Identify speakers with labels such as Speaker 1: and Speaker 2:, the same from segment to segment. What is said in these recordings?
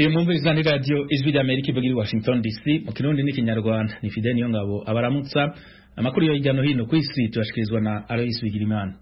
Speaker 1: Mwumviriza ni radio Ijwi ry'Amerika ivuga i Washington DC mu Kirundi n'ikinyarwanda. Ni Fidel Niyongabo abaramutsa amakuru yo hirya no hino ku isi tuyashikirizwa na Alois Bigirimana.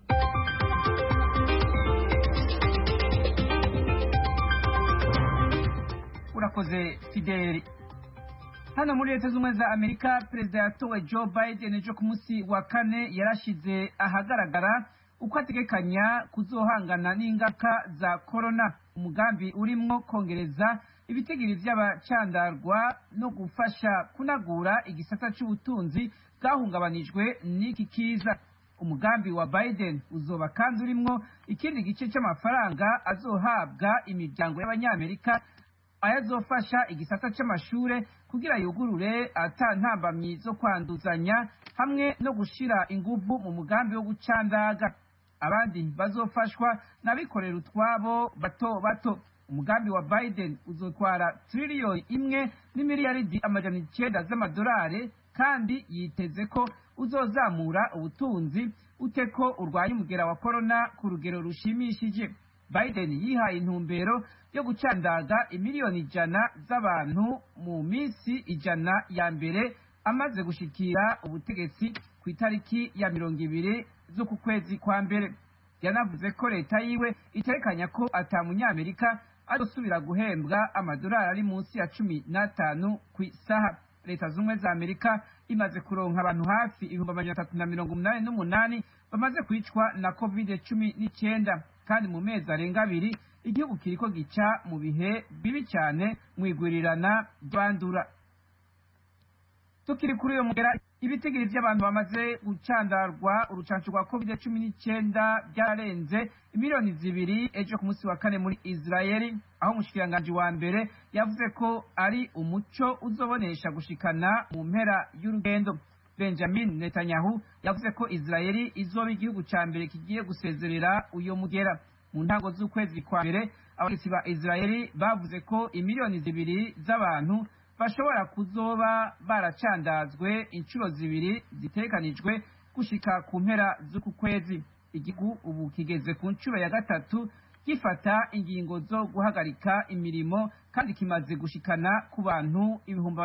Speaker 2: Urakoze Fidel. Hano muri Leta Zunze za Amerika Perezida yatowe Joe Biden ejo ku munsi wa kane yarashize ahagaragara uko ategekanya kuzohangana n'ingaruka za corona. Umugambi urimwo kongereza ibitegiro vy'abacandarwa no gufasha kunagura igisata c'ubutunzi bwahungabanijwe n'iki kiza. Umugambi wa Biden uzoba kandi urimwo ikindi gice c'amafaranga azohabwa imiryango y'abanyamerika ayazofasha igisata c'amashure kugira yugurure atantambamyi zo kwanduzanya hamwe no gushira inguvu mu mugambi wo gucandaga. Abandi bazofashwa n'abikorera utwabo bato bato. Umugambi wa Biden uzotwara trillion imwe n'imiliyaridi amajana 9 z'amadolari kandi yiteze ko uzozamura ubutunzi uteko urwanya umugera wa corona ku rugero rushimishije. Biden yihaye intumbero yo gucandaga imiliyoni 100 z'abantu mu minsi 100 ya mbere amaze gushikira ubutegetsi ku itariki ya 20 z'uku kwezi kwa mbere. Yanavuze ko leta yiwe iterekanya ko atamunyamerika azosubira guhembwa amadolari ari munsi ya 15 ku isaha. Leta Zunze za Amerika imaze kuronka abantu hafi 388 bamaze kwicwa na COVID-19 kandi mu mezi arenga 2 igihugu kiriko gica mu bihe bibi cyane mu igwirirana ry'abandura. Tukiri kuri uyo mugera ibitegiro by'abantu bamaze gucandarwa urucanco rwa COVID-19 byararenze imiliyoni 2 ejo ku munsi wa kane muri Israeli, aho umushikiranganje wa mbere yavuze ko ari umuco uzobonesha gushikana mu mpera y'urugendo. Benjamin Netanyahu yavuze ko Israeli izoba igihugu ca mbere kigiye gusezerera uyo mugera. Mu ntango z'ukwezi kwa mbere abategetsi ba Israeli bavuze ko imiliyoni 2 z'abantu bashobora kuzoba baracandazwe inshuro 2 zitekanijwe gushika ku mpera z'uku kwezi. Igihugu ubu kigeze ku nshuro ya gatatu gifata ingingo zo guhagarika imirimo kandi kimaze gushikana ku bantu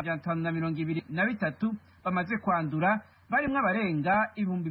Speaker 2: 523 bamaze kwandura, barimwo abarenga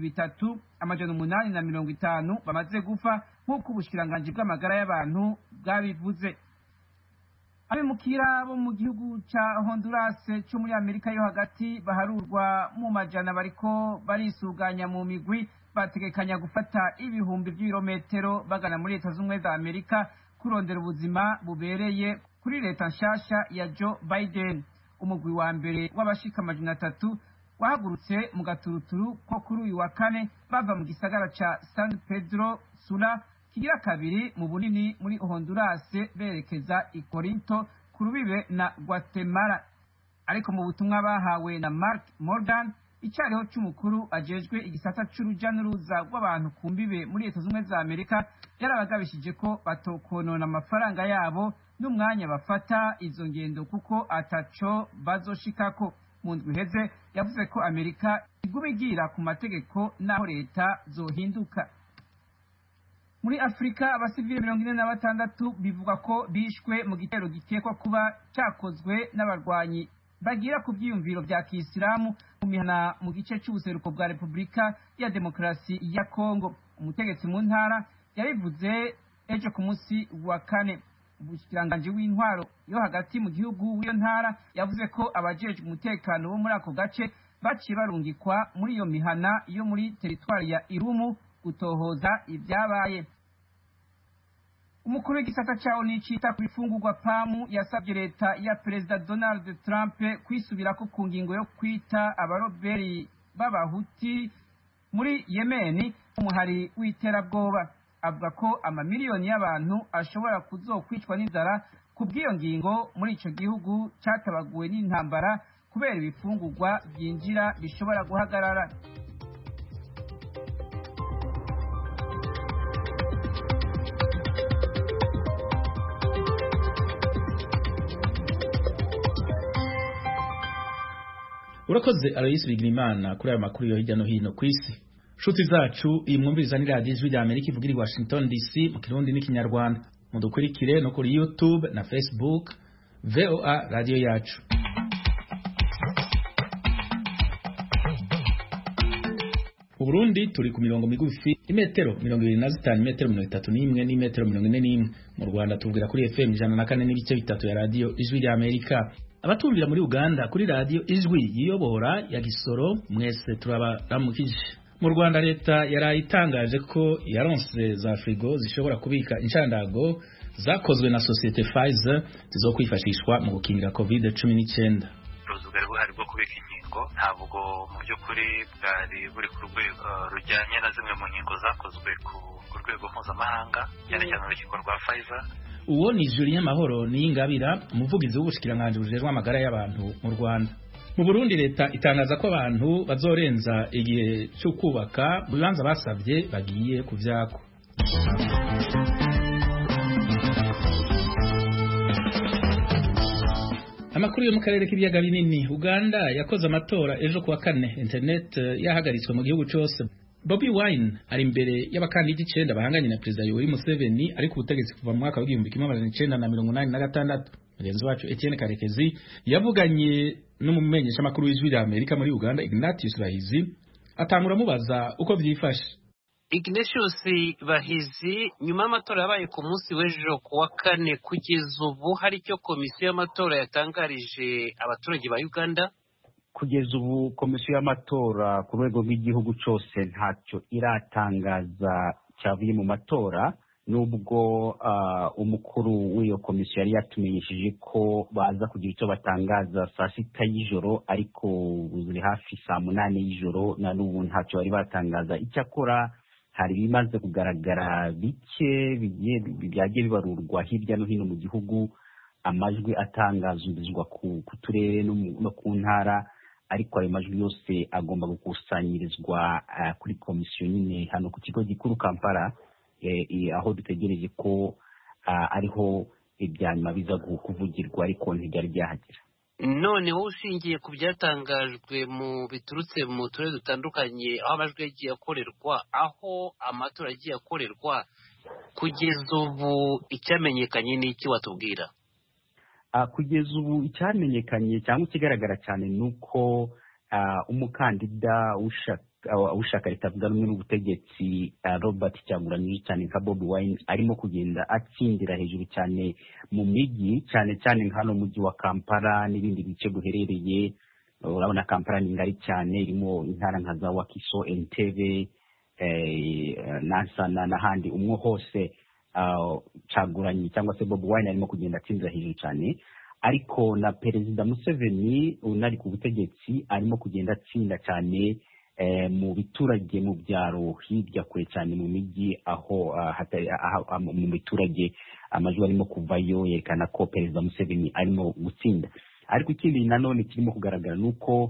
Speaker 2: 3850 bamaze gufa nk'uko ubushikiranganje bw'amagara y'abantu bwabivuze. Abimukira bo mu gihugu ca Honduras cyo muri Amerika yo hagati baharurwa mu majana bariko barisuganya mu migwi bategekanya gufata ibihumbi by'ibirometero bagana muri Leta Zunze za Amerika kurondera ubuzima bubereye kuri leta nshasha ya Joe Biden. Umugwi wa mbere w'abashika amajana 3 wahagurutse mu gaturuturu ko kuri uyu wa kane bava mu gisagara ca San Pedro Sula kigira kabiri mu bunini muri Honduras berekeza i Corinto ku rubibe na Guatemala. Ariko mu butumwa bahawe na Mark Morgan icyariho cy'umukuru ajejwe igisata c'uruja n'uruza rw'abantu ku mbibe muri Leta Zunze za Amerika yarabagabishije ko batokonona amafaranga yabo n'umwanya bafata izo ngendo kuko ataco bazoshikako. Mu ndwi iheze yavuze ko Amerika iguma igira ku mategeko n'aho leta zohinduka. Muri Afrika abasivili 46 bivuga ko bishwe mu gitero gikekwa kuba cyakozwe n'abarwanyi bagira ku byiyumviro bya Kisilamu mu mihana mu gice cy'ubuseruko bwa Repubulika ya Demokarasi ya Kongo. Umutegetsi mu ntara yabivuze ejo ku munsi wa kane. Ubushikiranganje w'intwaro yo hagati mu gihugu w'iyo ntara yavuze ko abajejwe umutekano bo muri ako gace baciye barungikwa muri iyo mihana yo muri teritwari ya Irumu gutohoza ibyabaye. Umukuru w'igisata ca ONU cita ku bifungurwa PAM yasabye leta ya Perezida Donald Trump kwisubirako ku ngingo yo kwita abaroberi b'abahuti muri Yemen umuhari w'iterabwoba. Avuga ko amamiliyoni y'abantu ashobora kuzokwicwa n'inzara ku bw'iyo ngingo muri ico gihugu catabaguwe n'intambara kubera ibifungurwa byinjira bishobora guhagarara.
Speaker 1: Urakoze Alois Bigirimana kuri aya makuru yo hirya no hino ku isi. Shuti zacu iyi mwumviriza ni radio Ijwi ry'Amerika ivugira i Washington DC mu Kirundi n'ikinyarwanda. Mudukurikire no kuri YouTube na Facebook VOA radio yacu. Mu Burundi turi ku mirongo migufi imetero 25 metero 31 n'imetero 41. Mu Rwanda tuvugira kuri FM 104.3 ya radio Ijwi rya Amerika. Abatumvira muri Uganda kuri radio Ijwi yiyobora ya Gisoro mwese turabaramukije. Mu Rwanda leta yarayitangaje ko yaronse za frigo zishobora kubika inshandago zakozwe na societe Pfizer zizokwifashishwa mu gukingira COVID-19.
Speaker 3: Uruzugari buhari bwo kubika inkingo ntabwo mu by'ukuri bwari buri ku rwego rujyanye na zimwe mu nkingo zakozwe ku rwego mpuzamahanga cyane cyane urukiko rwa Pfizer.
Speaker 1: Uwo ni Julien Mahoro Niyingabira umuvugizi w'ubushikiranganje bujejwe amagara y'abantu mu Rwanda. Mu Burundi leta itangaza ko abantu bazorenza igihe cyo kubaka bibanza basavye bagiye kuvyako. Amakuru yo mu karere k'ibiyaga binini. Uganda yakoze amatora ejo kuwa kane, internet yahagaritswe mu gihugu cyose. Bobi Wine ari imbere y'abakandida 9 bahanganye na Perezida Yoweri Museveni ari ku butegetsi kuva mu mwaka wa 1986. Mugenzi wacu Etienne Karekezi yavuganye n'umumenyesha makuru w'Ijwi rya Amerika muri Uganda Ignatius Bahizi atangura mubaza uko vyifashe.
Speaker 4: Ignatius Bahizi, nyuma y'amatora yabaye ku munsi w'ejo kuwa kane, kugeza ubu hari icyo komisiyo y'amatora yatangarije abaturage ba Uganda?
Speaker 5: Kugeza ubu komisiyo y'amatora ku rwego rw'igihugu cyose ntacyo iratangaza cyavuye mu matora, nubwo umukuru w'iyo komisiyo yari yatumenyesheje ko baza kugira icyo batangaza saa 6 y'ijoro, ariko buri hafi saa 8 y'ijoro na n'ubu ntacyo bari batangaza. Icyakora hari bimaze kugaragara bike byagiye bibarurwa hirya no hino mu gihugu, amajwi atangazwa ku turere no ku ntara, ariko ayo majwi yose agomba gukusanyirizwa kuri komisiyo nyine hano ku kigo gikuru Kampala, aho dutegereje ko ariho ibyanyuma biza kuvugirwa, ariko ntibyari byahagera.
Speaker 4: None wowe ushingiye ku byatangajwe mu biturutse mu turere dutandukanye aho amajwi yagiye akorerwa, aho amatora yagiye akorerwa, kugeza ubu icyamenyekanye ni iki watubwira?
Speaker 5: Kugeza ubu icyamenyekanye cyangwa ikigaragara cyane nuko umukandida ushaka leta avuga rumwe n'ubutegetsi Robert Kyagulanyi cyane nka Bobi Wine arimo kugenda atsindira hejuru cyane mu mijyi, cyane cyane hano mu mujyi wa Kampala n'ibindi bice guherereye. Urabona Kampala ni ngari cyane, irimo intara nka za Wakiso, Entebbe, Nansana n'ahandi. Umwe hose Kyagulanyi cyangwa se Bobi Wine arimo kugenda atsindira hejuru cyane, ariko na Perezida Museveni unari ku butegetsi arimo kugenda atsinda cyane mu biturage, mu byaro hirya kure cyane mu mijyi, aho mu biturage amajwi arimo kuvayo yerekana ko Perezida Museveni arimo gutsinda. Ariko ikindi nanone kirimo kugaragara nuko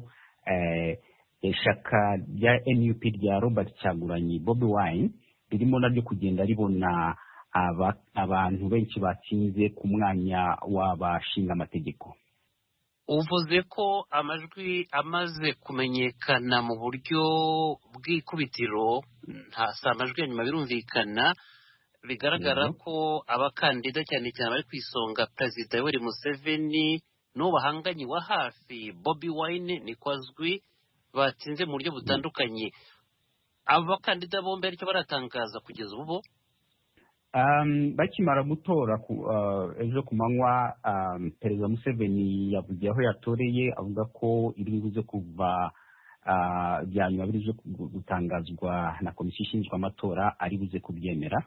Speaker 5: ishaka rya NUP rya Robert Kyagulanyi Bobi Wine ririmo naryo kugenda ribona abantu benshi batsinze ku mwanya w'abashinga amategeko.
Speaker 4: Uvuze ko amajwi amaze kumenyekana mu buryo bw'ikubitiro, nta amajwi ya nyuma birumvikana, bigaragara ko abakandida cyane cyane bari kwisonga Perezida Yoweri Museveni n'uwo bahanganye wa hafi Bobi Wine niko azwi, batsinze mu buryo butandukanye. Abo bakandida bombi aricyo baratangaza kugeza ubu?
Speaker 5: Bakimara gutora ejo ku manywa, Perezida Museveni yavugiye aho yatoreye, avuga ko iri buze kuva byanyuma biri gutangazwa na komisiyo ishinzwe amatora ari buze kubyemera.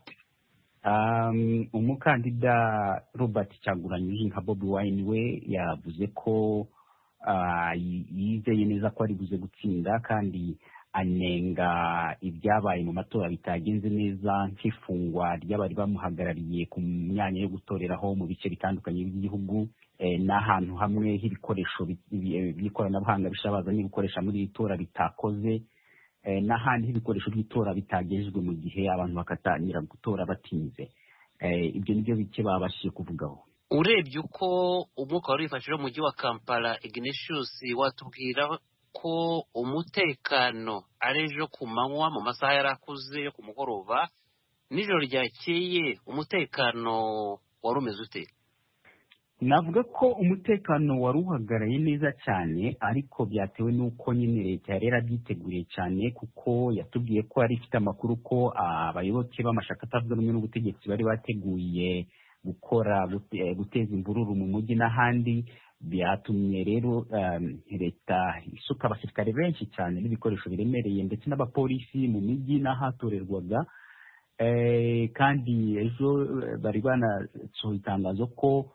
Speaker 5: Umukandida Robert Kyagulanyi nka Bobi Wine we yavuze ko yizeye neza ko ari buze gutsinda, kandi anenga ibyabaye mu matora bitagenze neza, nk'ifungwa ry'abari bamuhagarariye ku myanya yo gutoreraho mu bice bitandukanye by'igihugu, n'ahantu hamwe h'ibikoresho by'ikoranabuhanga bishabaza n'ibikoresha muri iri tora bitakoze, n'ahandi h'ibikoresho by'itora bitagejejwe mu gihe abantu bakatangira gutora batinze. Ibyo nibyo bike babashije kuvugaho.
Speaker 4: Urebye uko umwuka wari wifashije mu mujyi wa Kampala, Ignatius, watubwira ko umutekano ari ejo ku manywa mu masaha yarakuze yo ku mugoroba, nijoro ryakeye umutekano wari umeze ute?
Speaker 5: navuga ko umutekano wari uhagaraye neza cyane, ariko byatewe n'uko nyine leta yari yarabyiteguriye cyane, kuko yatubwiye ko yari ifite amakuru ko abayoboke b'amashaka atavuga rumwe n'ubutegetsi bari bateguye guteza imvururu mu mujyi n'ahandi. Byatumye rero leta isuka abasirikare benshi cyane n'ibikoresho biremereye ndetse n'abapolisi mu mijyi n'ahatorerwaga. Kandi ejo bari banasohoye itangazo ko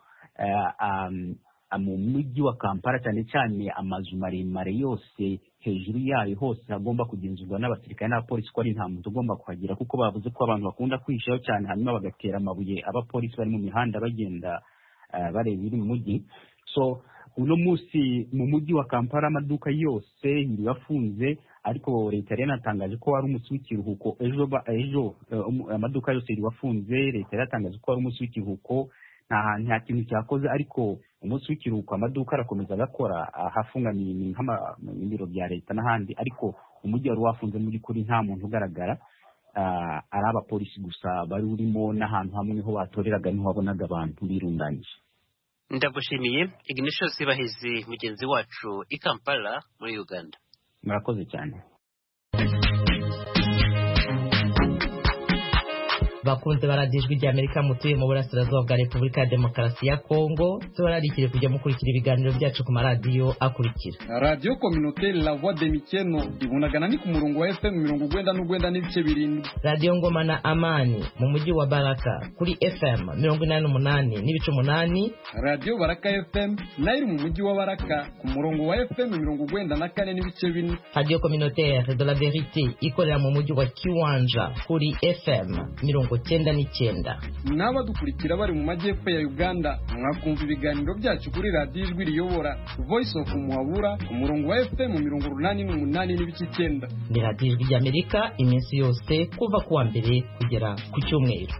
Speaker 5: mu mujyi wa Kampala cyane cyane amazu maremare yose hejuru yayo hose agomba kugenzurwa n'abasirikare n'abapolisi, ko ari nta muntu ugomba kuhagera, kuko bavuze ko abantu bakunda kwishaho cyane hanyuma bagatera amabuye abapolisi bari mu mihanda bagenda bareba ibiri mu mujyi. So uno munsi mu mujyi wa Kampala amaduka yose yari afunze, ariko leta yari yanatangaje ko wari umunsi w'ikiruhuko. Ejo amaduka yose yari afunze, leta yari yatangaje ko wari umunsi w'ikiruhuko, nta kintu cyakoze, ariko umunsi w'ikiruhuko amaduka arakomeza agakora, hafunganiye nk'ibiro bya leta n'ahandi, ariko umujyi wari wafunze muri kuri nta muntu ugaragara, ari abapolisi gusa bari urimo, n'ahantu hamwe niho batoreraga niho wabonaga abantu birundanyije.
Speaker 4: Ndagushimiye Ignatius Bahizi, mugenzi wacu i Kampala muri Uganda.
Speaker 5: Murakoze cyane.
Speaker 6: bakunze baradijwe rya Amerika mutuye mu burasirazuba bwa Repubulika ya Demokarasi ya Kongo, tubararikire kujya mukurikira ibiganiro byacu ku maradiyo akurikira:
Speaker 7: Radio Communautaire La Voix de Mikeno ibunagana ni ku murongo wa FM 99 n'ibice 7,
Speaker 6: Radio Ngoma na Amani mu mujyi wa Baraka kuri FM 88 n'ibice 8,
Speaker 7: Radio Baraka FM nayo mu mujyi wa Baraka ku murongo wa FM 94 n'ibice 4,
Speaker 6: Radio Communautaire de la Vérité ikorera mu mujyi wa Kiwanja kuri FM 99.
Speaker 7: N'abadukurikira bari mu majyepfo ya Uganda mwakumva ibiganiro byacu kuri Radio Ijwi Riyobora Voice of Muhabura ku murongo wa FM 88 n'ibice 9.
Speaker 6: Ni Radio Ijwi ry'Amerika iminsi yose kuva kuwa mbere kugera ku cyumweru.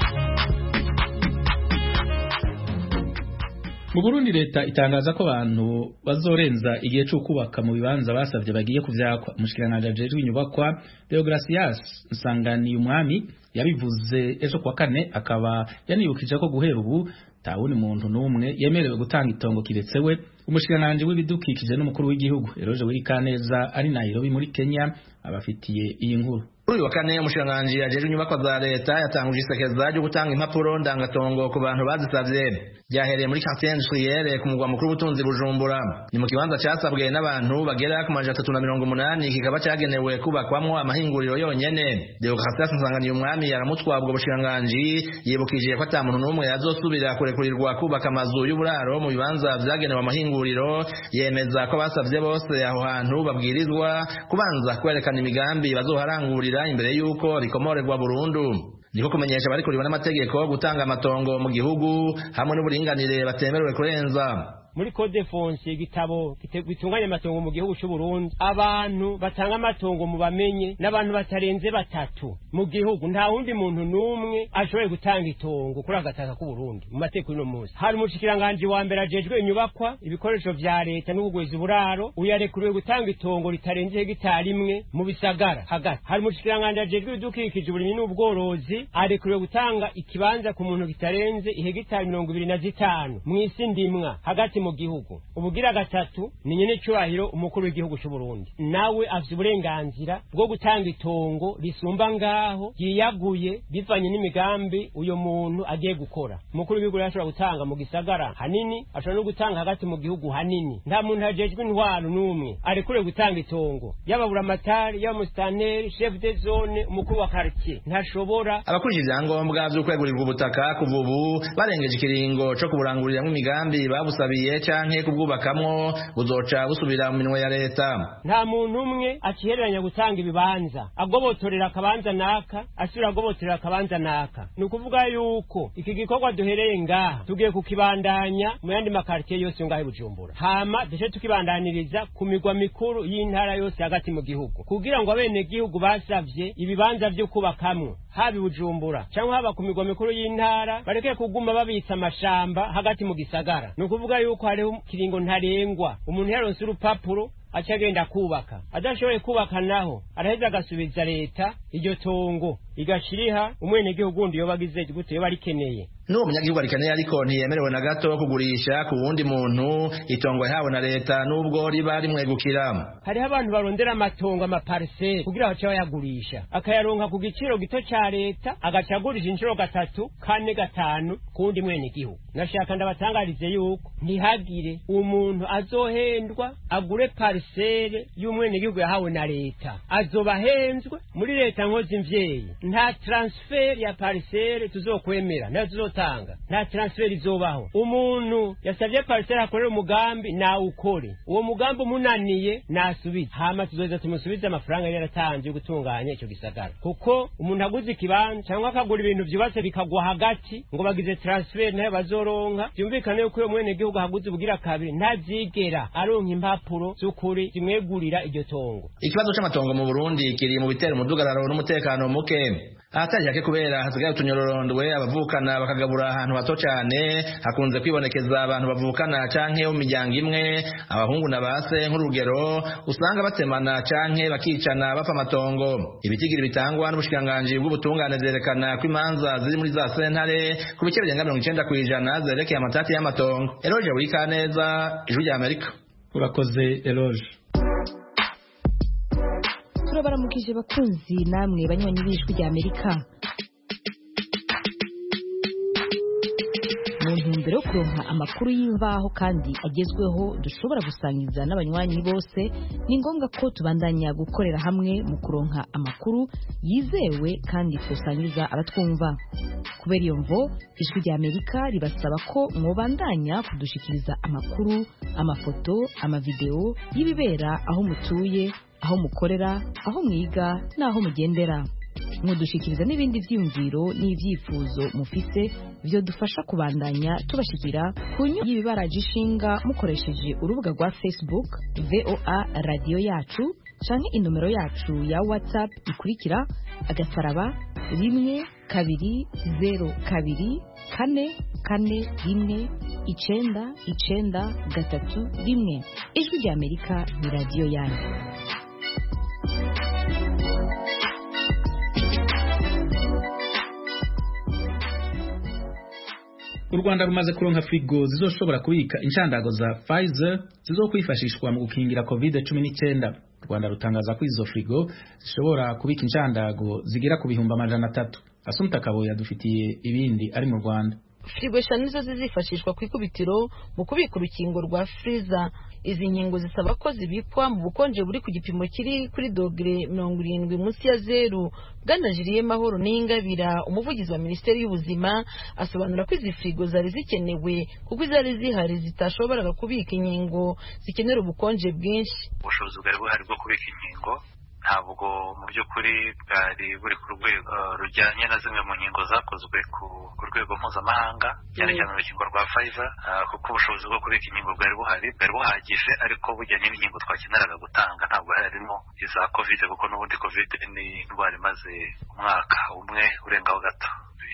Speaker 1: Mu Burundi leta itangaza ko abantu bazorenza igihe cyo kubaka mu bibanza basavye bagiye kuvyakwa. Umushikiranganje ajejwe inyubakwa Deogracias Nsangani umwami yabivuze ejo kwa kane, akaba yanibukije ko guhera ubu tawuni muntu numwe yemerewe gutanga itongo kiretse we. Umushikiranganje w'ibidukikije n'umukuru w'igihugu Eroje Wirikaneza ari Nairobi muri Kenya abafitiye iyi nkuru.
Speaker 8: Kuri wa kane umushikiranganje ajejwe inyubakwa za leta yatanguje isekeza ryo gutanga impapuro ndangatongo ku bantu bazisavye. Byahereye muri quartier industrielle ku mugwa mukuru w'ubutunzi Bujumbura. Ni mu kibanza cyasabwe n'abantu bagera ku 380, kikaba cyagenewe kubakwamwo amahinguriro yonyene. Deogracias Nsangani umwami yaramutwabwa ubushikiranganje yibukije ko ata muntu numwe yazosubira kurekurirwa kubaka amazu y'uburaro mu bibanza vyagenewe amahinguriro. Yemeza ko basavye bose aho hantu babwirizwa kubanza kwerekana imigambi bazoharangurira imbere yuko rikomorerwa burundu. Niko kumenyesha bari kuriwe n'amategeko gutanga amatongo mu gihugu hamwe n'uburinganire batemerewe kurenza.
Speaker 9: Muri code fonse igitabo gitunganya amatongo mu gihugu cy'u Burundi, abantu batanga amatongo mu bamenye n'abantu batarenze 3 mu gihugu. Nta wundi muntu numwe ashoboye gutanga itongo kuri agataka ku Burundi mu mateko y'ino munsi. Hari umushikiranganje wa mbere ajejwe inyubakwa ibikoresho vya leta n'ubugwezi buraro, uyarekuriwe gutanga itongo ritarenze hegitari 1 mu bisagara hagati. Hari umushikiranganje ajejwe ibidukikije uburimyi n'ubworozi, arekuriwe gutanga ikibanza ku muntu kitarenze hegitari 25 mu isi ndimwa hagati mu gihugu. Ubugira gatatu ni nyene cyubahiro umukuru w'igihugu cy'u Burundi, nawe afite uburenganzira bwo gutanga itongo risumba ngaho yiyaguye bivanye n'imigambi uyo muntu agiye gukora. Umukuru w'igihugu yashobora gutanga mu gisagara hanini, ashobora no gutanga hagati mu gihugu hanini. Nta muntu ajejwe intwaro numwe arekure gutanga itongo, yababura amatari, y'amustaneri, chef de zone, umukuru wa quartier ntashobora.
Speaker 8: Abakurije ibyangombwa byo kwegurirwa ubutaka kuva ubu barengeje ikiringo cyo kuburanguriramo imigambi babusabiye canke kubwubakamwo buzoca busubira mu minwe ya leta.
Speaker 9: Nta muntu umwe akihereranya gutanga ibibanza agobotorera akabanza naka asubira agobotorera akabanza naka. Ni ukuvuga yuko iki gikorwa duhereye ngaha tugiye kukibandanya mu yandi makartier yose ngaho Bujumbura, hama deshe tukibandaniriza ku migwa mikuru y'intara yose hagati mu gihugu, kugira ngo abene gihugu basavye ibibanza byo kubakamwo habi Bujumbura cyangwa haba ku migwa mikuru y'intara bareke kuguma babitsa amashamba hagati mu gisagara. Ni ukuvuga yuko hariho kiringo ntarengwa umuntu yaronse urupapuro acagenda kubaka, adashoboye kubaka naho araheza agasubiza leta iryo tongo igashiriha umwenegihugu wundi yoba agize gute yoba arikeneye.
Speaker 8: N'uwo munyagihugu arikeneye ariko ntiyemerewe na gato kugurisha ku wundi muntu itongo yahawe na leta n'ubwo riba rimwegukira.
Speaker 9: Hariho abantu barondera amatongo amaparcelle kugira bace bayagurisha akayaronka ku giciro gito ca leta agacagurisha inshuro 3, 4, 5 kundi mwenegihugu. Nashaka ndabatangarize yuko ntihagire umuntu azohendwa agure parcelle y'umwenegihugu yahawe na leta, azobahenzwe muri leta nkozi mvyeyi. Nta transfer ya parcelle tuzokwemera nazo nta transfer izobaho. Umuntu yasavye parcelle akorera umugambi na ukore uwo mugambi umunaniye nasubize, hama tuzoza tumusubize amafaranga yaratanze yo gutunganya ico gisagara. Kuko umuntu aguze ikibanza cyangwa akagura ibintu byubatse bikagwa hagati ngo bagize transfer nayo bazoronka, byumvikane yuko uyo mwene gihugu haguze ubugira kabiri ntazigera aronka impapuro z'ukuri zimwegurira iryo tongo.
Speaker 8: Ikibazo c'amatongo mu Burundi kiri mu bitera umudugararo n'umutekano muke. Ahatari hake kubera hasigaye utunyororondwe abavukana bakagabura ahantu hato cyane, hakunze kwibonekeza abantu bavukana canke mu miryango imwe, abahungu na base nk'urugero usanga batemana canke bakicana bapfa amatongo. Ibitigiri bitangwa n'ubushikiranganji bw'ubutungane vyerekana ko imanza ziri muri za sentare ku bice birenga 90% zerekeye amatati y'amatongo. Eloge Wikaneza, Ijwi rya Amerika.
Speaker 1: Urakoze Eloge.
Speaker 10: Turabaramukije bakunzi namwe banywanyi b'Ijwi rya Amerika. Mu ntumbero yo kuronka amakuru y'imvaho kandi agezweho dushobora gusangiza n'abanywanyi bose, ni ngombwa ko tubandanya gukorera hamwe mu kuronka amakuru yizewe kandi tusangiza abatwumva. Kubera iyo mvo Ijwi rya Amerika ribasaba ko mwobandanya kudushikiriza amakuru, amafoto, amavideo y'ibibera aho mutuye, aho mukorera, aho mwiga n'aho mugendera. Mudushikiriza n'ibindi vyiyumviro n'ivyifuzo mufise byo dufasha kubandanya tubashikira ku nyungu y'ibibaraje ishinga mukoresheje urubuga rwa Facebook VOA Radio Yacu canke inomero yacu ya WhatsApp ikurikira *120 2 4 4 1 Ijwi rya Amerika ni radio yanyu.
Speaker 1: U Rwanda rumaze kuronka frigo zizoshobora kubika inshandago za Pfizer zizokwifashishwa mu gukingira COVID-19. U Rwanda rutangaza ko izo frigo zishobora kubika inshandago zigera ku 300,000. Asumta Kaboya dufitiye ibindi ari mu Rwanda.
Speaker 11: Frigo eshanu nizo zizifashishwa ku ikubitiro mu kubika urukingo rwa Pfizer. Izi nkingo zisaba ko zibikwa mu bukonje buri ku gipimo kiri kuri dogere 70 munsi ya 0. Bwana Julie Mahoro Ningabira, umuvugizi wa Minisiteri y'Ubuzima, asobanura ko izi frigo zari zikenewe kuko izari zihari zitashoboraga kubika inkingo zikenera ubukonje bwinshi.
Speaker 3: Ubushobozi bwari buhari bwo kubika inkingo ntabwo mu by'ukuri bwari buri ku rwego rujyanye na zimwe mu nkingo zakozwe ku rwego mpuzamahanga, cyane cyane urukingo rwa Pfizer, kuko ubushobozi bwo kubika inkingo bwari buhagije, ariko bujyanye n'inkingo twakeneraga gutanga ntabwo harimo iza COVID, kuko n'ubundi COVID ni indwara imaze umwaka umwe urengaho gato.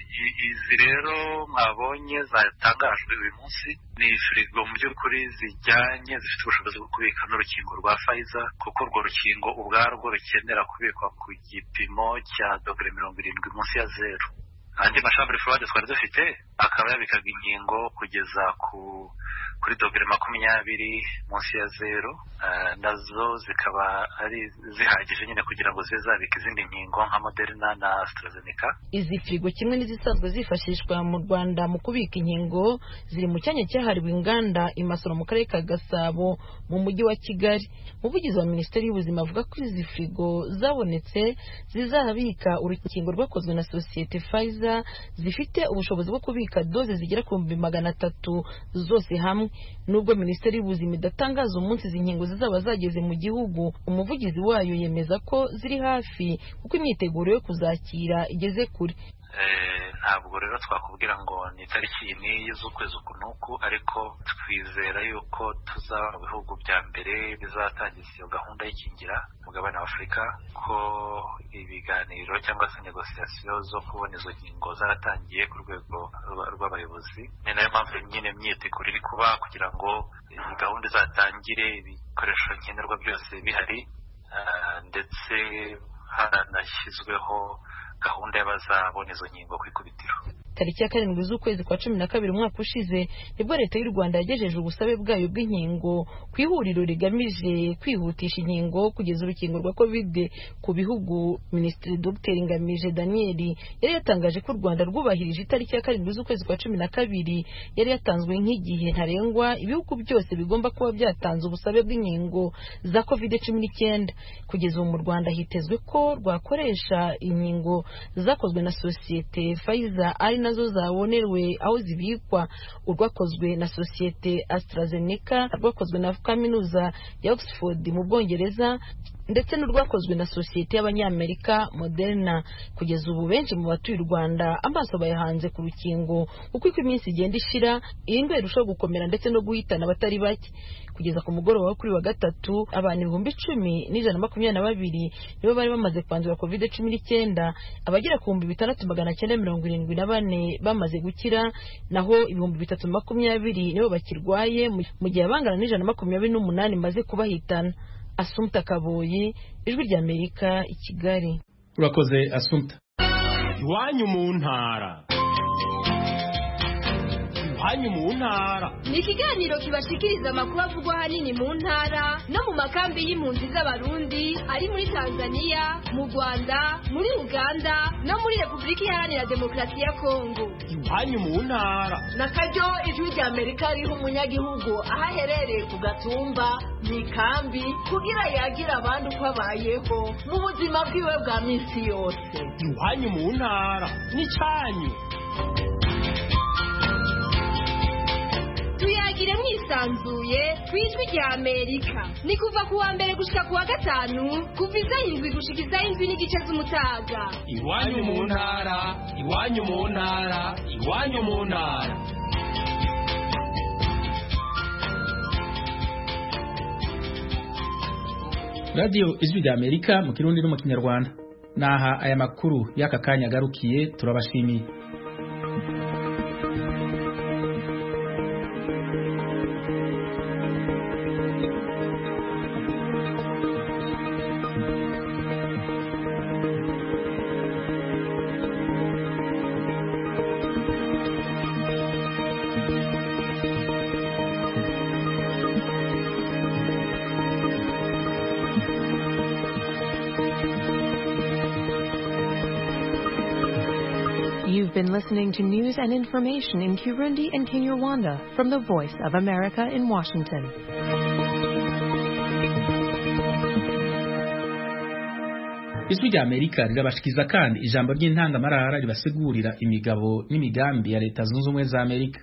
Speaker 3: Izi rero mwabonye zatangajwe uyu munsi ni frigo mu by'ukuri zijyanye zifite ubushobozi bwo kubika n'urukingo rwa Pfizer, kuko urwo rukingo ubwarwo rukenera kubikwa ku gipimo cya dogere 70 munsi ya 0. Andi mashambre froide twari dufite akaba yabikaga inkingo kugeza kuri dogere 20 munsi ya 0, nazo zikaba ari zihagije nyine kugira ngo zizabike izindi nkingo nka Moderna na AstraZeneca.
Speaker 11: Izi frigo kimwe n'izisanzwe zifashishwa mu Rwanda mu kubika inkingo ziri mu cyanya cyahariwe inganda imasoro mu karere ka Gasabo mu mujyi wa Kigali. Umuvugizi wa Minisiteri y'Ubuzima avuga ko izi frigo zabonetse zizabika urukingo rwakozwe na sosiyete Pfizer, zifite ubushobozi bwo kubika doze zigera ku 300 zose hamwe. Nubwo Minisiteri y'Ubuzima idatangaza umunsi izi nkingo zizaba zageze mu gihugu, umuvugizi wayo yemeza ko ziri hafi kuko imyiteguro yo kuzakira igeze kure.
Speaker 3: Ntabwo rero twakubwira ngo ni tariki iyi z'ukwezi kunuku, ariko twizera yuko tuzaba mu bihugu bya mbere bizatangiza iyo gahunda y'ikingira mugabane wa Afurika, ko ibiganiro cyangwa se negociation zo kubona izo nkingo zaratangiye ku rwego rw'abayobozi. Ni nayo mpamvu nyine imyiteguro iri kuba kugira ngo iyi gahunda izatangire, ibikoresho nkenerwa byose bihari, ndetse haranashyizweho gahunda y'abazabona izo nkingo ku ikubitiro.
Speaker 11: Tariki ya 7 z'ukwezi kwa 12 umwaka ushize nibwo leta y'u Rwanda yagejeje ubusabe bwayo bw'inkingo ku ihuriro rigamije kwihutisha inkingo kugeza urukingo rwa COVID ku bihugu. Minisitiri Dr Ngamije Daniel yari yatangaje ko u Rwanda rwubahirije itariki ya 7 z'ukwezi kwa 12 yari yatanzwe nk'igihe ntarengwa ibihugu byose bigomba kuba byatanze ubusabe bw'inkingo za COVID-19. Kugeza ubu mu Rwanda hitezwe ko rwakoresha inkingo zakozwe na sosiyete Pfizer ari nazo zabonewe aho zibikwa, urwakozwe na sosiyete AstraZeneca, rwakozwe na kaminuza ya Oxford mu Bwongereza ndetse n'urwakozwe na sosiyete y'Abanyamerika Moderna. Kugeza ubu benshi mu batuye u Rwanda amaso bayahanze ku rukingo uko iminsi igenda ishira iyi ndwara irushaho gukomera ndetse no guhitana abatari bake. Kugeza ku mugoroba wo kuri wa gatatu abantu 10,122 nibo bari bamaze kwandura COVID-19, abagera ku 6,974 bamaze gukira, naho 3,020 nibo bakirwaye mu gihe abangana n'128 maze kubahitana. Assumpta Kaboyi, Ijwi ry'Amerika, i Kigali.
Speaker 1: Urakoze Assumpta.
Speaker 12: Iwanyu mu ntara. Iwanyu mu ntara
Speaker 13: ni ikiganiro kibashikiriza amakuru avugwa ahanini mu ntara no mu makambi y'impunzi z'Abarundi ari muri Tanzania, mu Rwanda, muri Uganda no muri Repubulika Iharanira Demokarasi ya Kongo.
Speaker 12: Iwanyu mu ntara
Speaker 14: nakaryo Ijwi ry'Amerika riho umunyagihugu aho aherereye ku gatumba mu ikambi kugira yagira abandi uko abayeho mu buzima bwiwe bwa minsi yose.
Speaker 12: Iwanyu mu ntara ni cyanyu.
Speaker 13: Tuyagire mwisanzuye ku Ijwi ry'Amerika. Ni kuva ku wa mbere gushika ku wa gatanu kuva 7 gushika 7:30 z'umutaga.
Speaker 12: Iwanyu mu ntara, iwanyu mu ntara, iwanyu mu ntara.
Speaker 1: Radio Ijwi ry'Amerika mu Kirundi no mu Kinyarwanda. Naha aya makuru y'aka kanya garukiye, turabashimiye.
Speaker 15: You've been listening to news and information in Kirundi and Kinyarwanda from the Voice of America in Washington.
Speaker 1: Ijwi ry'Amerika rirabashikiza kandi ijambo ry'intangamarara ribasigurira imigabo n'imigambi ya Leta Zunze Ubumwe za Amerika.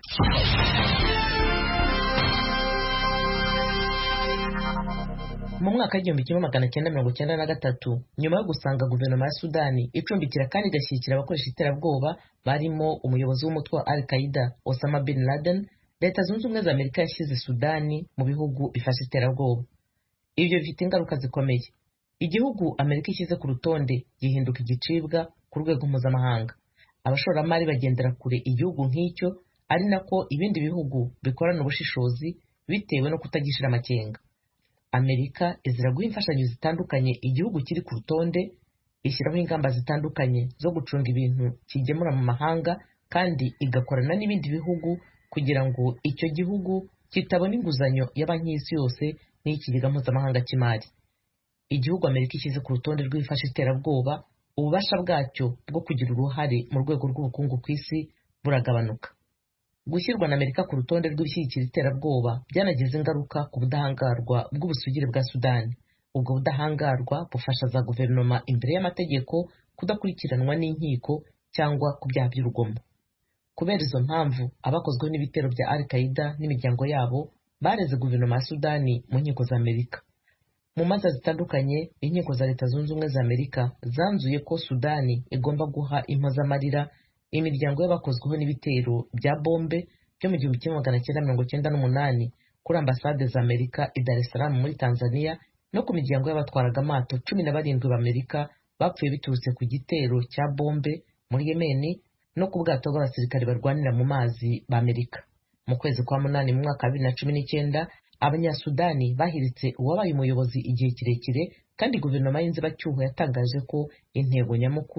Speaker 6: Mu mwaka w'igihumbi kimwe magana cyenda mirongo cyenda na gatatu, nyuma yo gusanga guverinoma ya Sudani icumbikira kandi igashyigikira abakoresha iterabwoba barimo umuyobozi w'umutwe wa Al-Qaeda Osama Bin Laden, Leta Zunze Ubumwe za Amerika yashyize Sudani mu bihugu bifasha iterabwoba. Ibyo bifite ingaruka zikomeye. Igihugu Amerika ishyize ku rutonde gihinduka igicibwa ku rwego mpuzamahanga. Abashoramari bagendera kure igihugu nk'icyo, ari nako ibindi bihugu bikorana ubushishozi bitewe no kutagishira amakenga. Amerika izira guha imfashanyo zitandukanye igihugu kiri ku rutonde, ishyiraho ingamba zitandukanye zo gucunga ibintu kigemura mu mahanga, kandi igakorana n'ibindi bihugu kugira ngo icyo gihugu kitabona inguzanyo ya banki y'isi yose n'ikigega mpuzamahanga cy'imari. Igihugu Amerika ishyize ku rutonde rw'ibifasha iterabwoba, ububasha bwacyo bwo kugira uruhare mu rwego rw'ubukungu ku isi buragabanuka. Gushyirwa na Amerika ku rutonde rw'ibishyigikira iterabwoba byanagize ingaruka ku budahangarwa bw'ubusugire bwa Sudani. Ubwo budahangarwa bufasha za guverinoma imbere y'amategeko kudakurikiranwa n'inkiko cyangwa ku byaha by'urugomo. Kubera izo mpamvu, abakozweho n'ibitero bya Al-Qaeda n'imiryango yabo bareze guverinoma ya Sudani mu nkiko za Amerika. Mu manza zitandukanye, inkiko za Leta Zunze Ubumwe za Amerika zanzuye ko Sudani igomba guha impozamarira imiryango y'abakozweho n'ibitero bya bombe byo mu 1998 kuri ambasade za Amerika i Dar es Salaam muri Tanzania, no ku miryango y'abatwaraga amato 17 b'Amerika bapfuye biturutse ku gitero cya bombe muri Yemen, no ku bwato bw'abasirikare barwanira mu mazi b'Amerika. Mu kwezi kwa munani mu mwaka wa 2019, Abanyasudani bahiritse uwabaye umuyobozi igihe kirekire, kandi guverinoma y'inzibacyuho yatangaje ko intego nyamukuru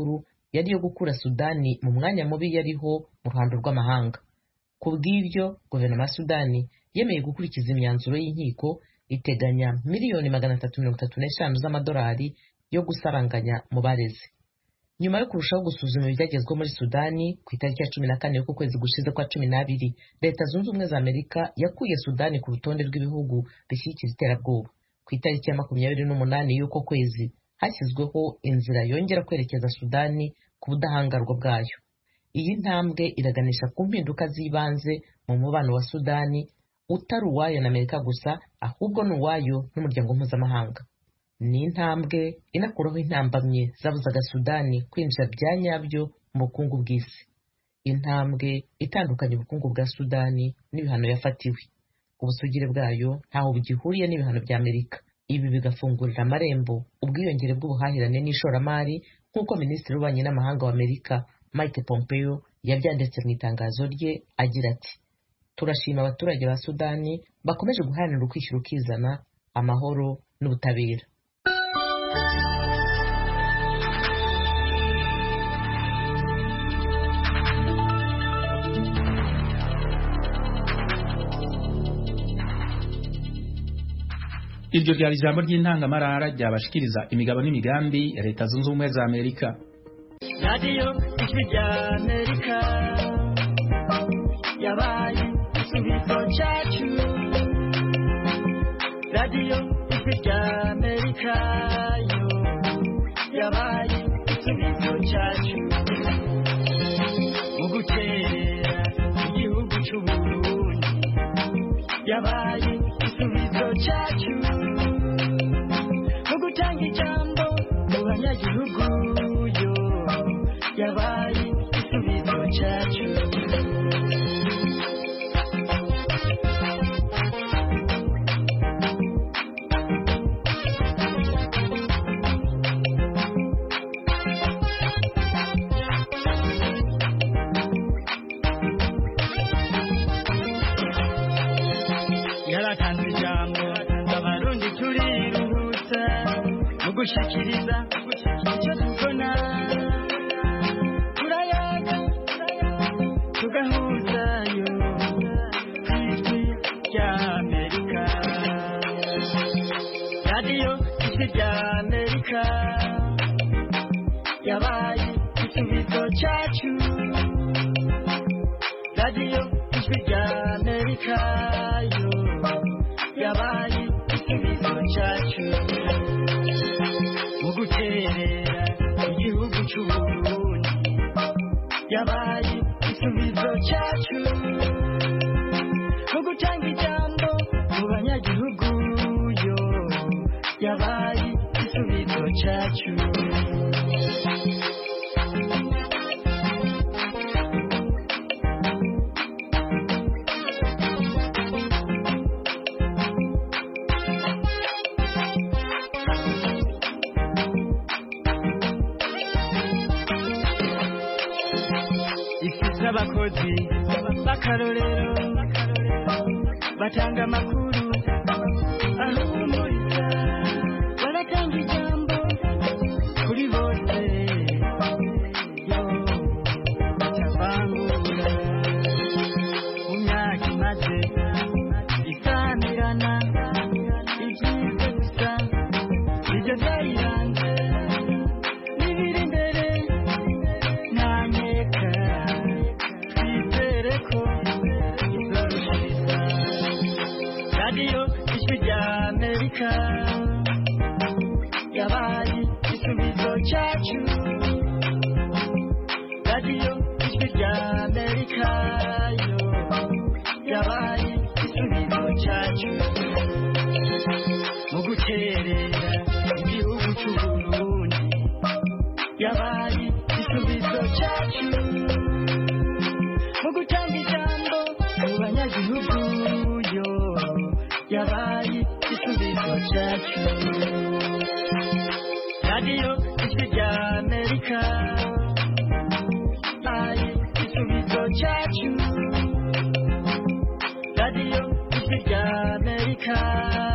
Speaker 6: yari iyo gukura Sudani mu mwanya mubi yariho mu ruhando rw'amahanga. Ku bw'ibyo guverinoma ya Sudani yemeye gukurikiza imyanzuro y'inkiko iteganya miliyoni 335 z'amadolari yo gusaranganya mu barezi. Nyuma yo kurushaho gusuzuma ibyagezweho muri Sudani, ku itariki ya 14 y'uko kwezi gushize kwa 12, Leta Zunze Ubumwe za Amerika yakuye Sudani ku rutonde rw'ibihugu bishyigikira iterabwoba. Ku itariki ya 28 y'uko kwezi hashyizweho inzira yongera kwerekeza Sudani ku budahangarwa bwayo. Iyi ntambwe iraganisha ku mpinduka z'ibanze mu mubano wa Sudani, utari uwayo na Amerika gusa, ahubwo ni uwayo n'umuryango mpuzamahanga. Ni intambwe inakuraho intambamye zabuzaga Sudani kwinjira bya nyabyo mu bukungu bw'isi. Intambwe itandukanye ubukungu bwa Sudani n'ibihano yafatiwe. Ubusugire bwayo ntaho bugihuriye n'ibihano bya Amerika. Ibi bigafungurira amarembo ubwiyongere bw'ubuhahirane n'ishoramari, nk'uko Minisitiri w'Ububanyi n'Amahanga wa Amerika Mike Pompeo yabyanditse mu itangazo rye agira ati: turashima abaturage ba Sudani bakomeje guharanira ukwishyira ukizana, amahoro n'ubutabera.
Speaker 1: Iryo ryari ijambo ry'intangamarara ryabashikiriza imigabo n'imigambi ya Leta Zunze Ubumwe za Amerika.
Speaker 16: Radio Ijwi rya Amerika yabaye igisubizo cyacu. Radio Ijwi rya Amerika yo yabaye igisubizo cyacu. Mu guterera igihugu cy'u Burundi yabaye igisubizo cyacu. Mu gutanga ijambo mu banyagihugu yo yabaye igisubizo cyacu. Yaratanze ijambo abarundi turiruhutsa mu gushikiriza icyo tubona. Turayaga tugahuzayo Ijwi rya Amerika. Radio Ijwi rya Amerika yabaye igisubizo cyacu. Radio Ijwi rya Amerika yo yabaye igisubizo cyacu. Mu guterera igihugu cy'u Burundi yabaye igisubizo cyacu. Mu gutanga ijambo mu banyagihugu yo yabaye igisubizo cyacu. Abakozi b'akarorero batanga amakuru ahumuriza, baratanga ijambo kuri bose yo batavangura. Mu myaka imaze isamirana ibyiza gusa ibyo byayiranze n'ibiri imbere nta nkeka. Radio Ijwi rya Amerika yabaye igisubizo cyacu. Radio Ijwi rya Amerika yo yabaye igisubizo cyacu. Mu guterera igihugu cy'u Burundi yabaye igisubizo cyacu. Mu gutanga ijambo mu banyagihugu yo yabaye igisubizo cyacu. Radio Ijwi rya Amerika yabaye igisubizo cyacu. Radio Ijwi rya Amerika